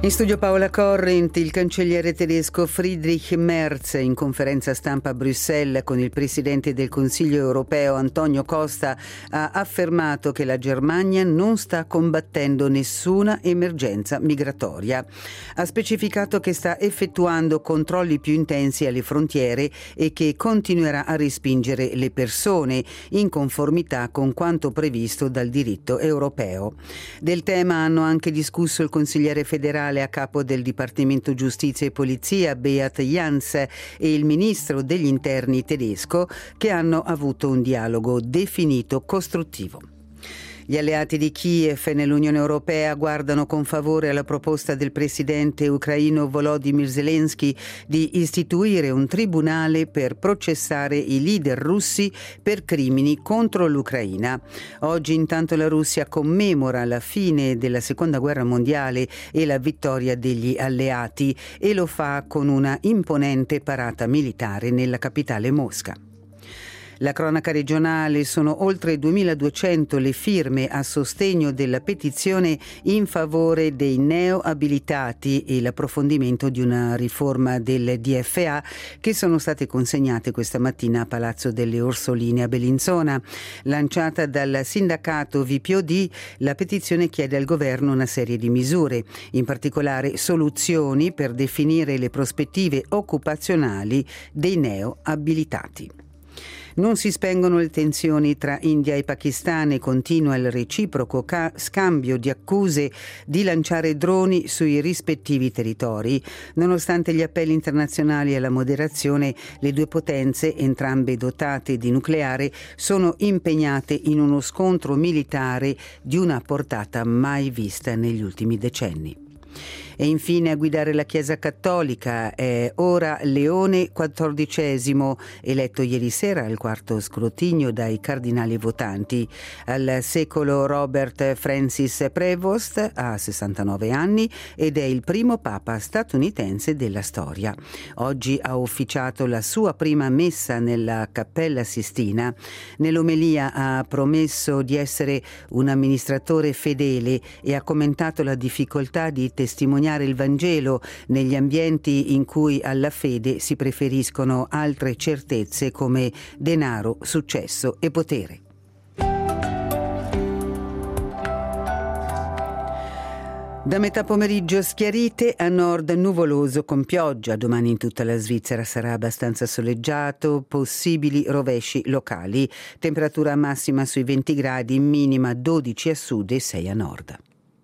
In studio Paola Corrent. Il cancelliere tedesco Friedrich Merz in conferenza stampa a Bruxelles con il presidente del Consiglio europeo Antonio Costa ha affermato che la Germania non sta combattendo nessuna emergenza migratoria. Ha specificato che sta effettuando controlli più intensi alle frontiere e che continuerà a respingere le persone in conformità con quanto previsto dal diritto europeo. Del tema hanno anche discusso il consigliere federale a capo del Dipartimento Giustizia e Polizia Beat Jans e il ministro degli interni tedesco, che hanno avuto un dialogo definito costruttivo. Gli alleati di Kiev nell'Unione Europea guardano con favore alla proposta del presidente ucraino Volodymyr Zelensky di istituire un tribunale per processare i leader russi per crimini contro l'Ucraina. Oggi intanto la Russia commemora la fine della Seconda Guerra Mondiale e la vittoria degli alleati e lo fa con una imponente parata militare nella capitale Mosca. La cronaca regionale: sono oltre 2200 le firme a sostegno della petizione in favore dei neoabilitati e l'approfondimento di una riforma del DFA che sono state consegnate questa mattina a Palazzo delle Orsoline a Bellinzona. Lanciata dal sindacato VPOD, la petizione chiede al governo una serie di misure, in particolare soluzioni per definire le prospettive occupazionali dei neoabilitati. Non si spengono le tensioni tra India e Pakistan e continua il reciproco scambio di accuse di lanciare droni sui rispettivi territori. Nonostante gli appelli internazionali alla moderazione, le due potenze, entrambe dotate di nucleare, sono impegnate in uno scontro militare di una portata mai vista negli ultimi decenni. E infine a guidare la Chiesa Cattolica è ora Leone XIV, eletto ieri sera al quarto scrutinio dai cardinali votanti. Al secolo Robert Francis Prevost ha 69 anni ed è il primo papa statunitense della storia. Oggi ha ufficiato la sua prima messa nella Cappella Sistina. Nell'omelia ha promesso di essere un amministratore fedele e ha commentato la difficoltà di testimoniare il Vangelo negli ambienti in cui alla fede si preferiscono altre certezze come denaro, successo e potere. Da metà pomeriggio schiarite, a nord nuvoloso con pioggia. Domani in tutta la Svizzera sarà abbastanza soleggiato, possibili rovesci locali. Temperatura massima sui 20 gradi, minima 12 a sud e 6 a nord.